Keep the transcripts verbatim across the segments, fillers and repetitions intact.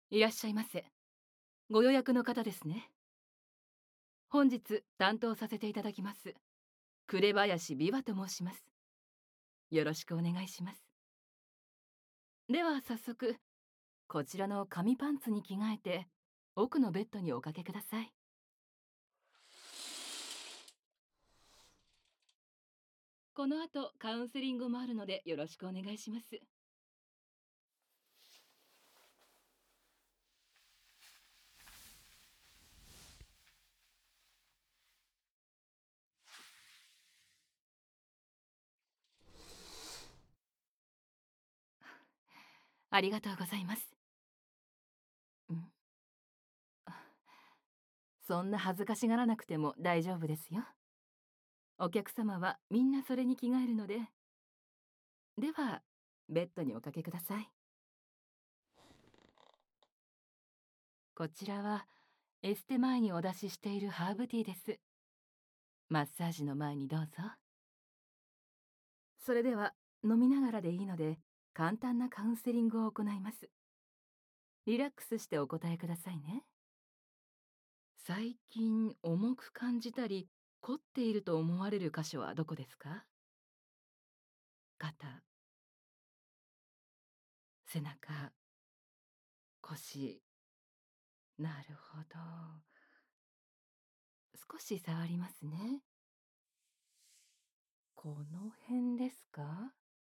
いらっしゃいませ。ご予約の方ですね。本日担当させていただきます紅林美和と申します。よろしくお願いします。では早速、こちらの紙パンツに着替えて奥のベッドにおかけください。この後カウンセリングもあるのでよろしくお願いします。ありがとうございます。んそんな恥ずかしがらなくても大丈夫ですよ。お客様はみんなそれに着替えるので。ではベッドにおかけください。こちらはエステ前にお出ししているハーブティーです。マッサージの前にどうぞ。それでは飲みながらでいいので簡単なカウンセリングを行います。リラックスしてお答えくださいね。最近重く感じたり凝っていると思われる箇所はどこですか？肩、背中、腰。なるほど。少し触りますね。この辺ですか？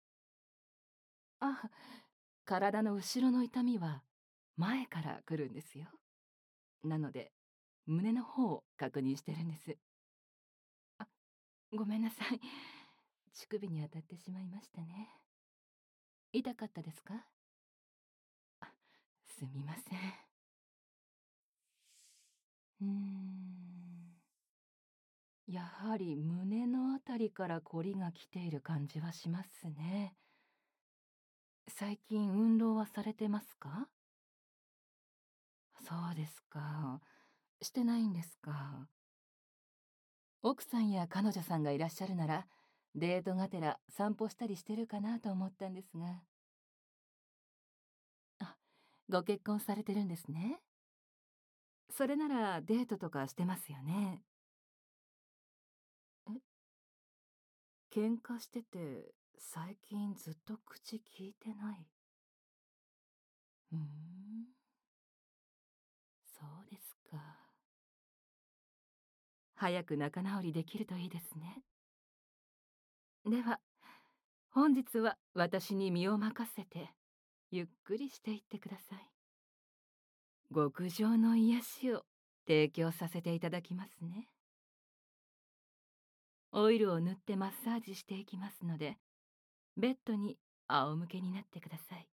あ、体の後ろの痛みは前から来るんですよ。なので胸の方を確認してるんです。あ、ごめんなさい。乳首に当たってしまいましたね。痛かったですか？あ、すみません。うーん。やはり胸のあたりから凝りが来ている感じはしますね。最近運動はされてますか？そうですか。してないんですか。奥さんや彼女さんがいらっしゃるなら、デートがてら散歩したりしてるかなと思ったんですが。あ、ご結婚されてるんですね。それならデートとかしてますよね。え、喧嘩してて最近ずっと口聞いてない。うーん、そうですか。早く仲直りできるといいですね。では、本日は私に身を任せて、ゆっくりしていってください。極上の癒しを提供させていただきますね。オイルを塗ってマッサージしていきますので、ベッドに仰向けになってください。